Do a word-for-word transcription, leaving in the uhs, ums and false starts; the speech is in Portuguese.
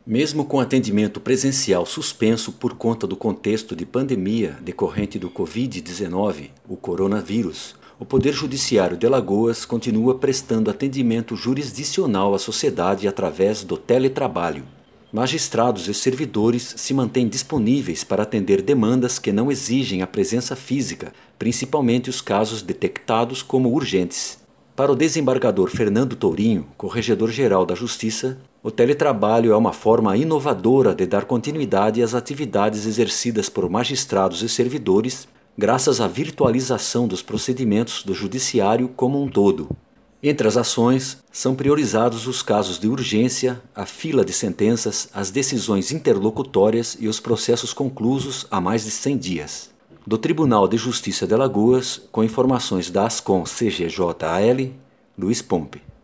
Mesmo com atendimento presencial suspenso por conta do contexto de pandemia decorrente do covid dezenove, o coronavírus, o Poder Judiciário de Alagoas continua prestando atendimento jurisdicional à sociedade através do teletrabalho. Magistrados e servidores se mantêm disponíveis para atender demandas que não exigem a presença física, principalmente os casos detectados como urgentes. Para o desembargador Fernando Tourinho, corregedor-geral da Justiça, o teletrabalho é uma forma inovadora de dar continuidade às atividades exercidas por magistrados e servidores, graças à virtualização dos procedimentos do Judiciário como um todo. Entre as ações, são priorizados os casos de urgência, a fila de sentenças, as decisões interlocutórias e os processos conclusos há mais de cem dias. Do Tribunal de Justiça de Alagoas, com informações da Ascom C G J A L, Luiz Pompe.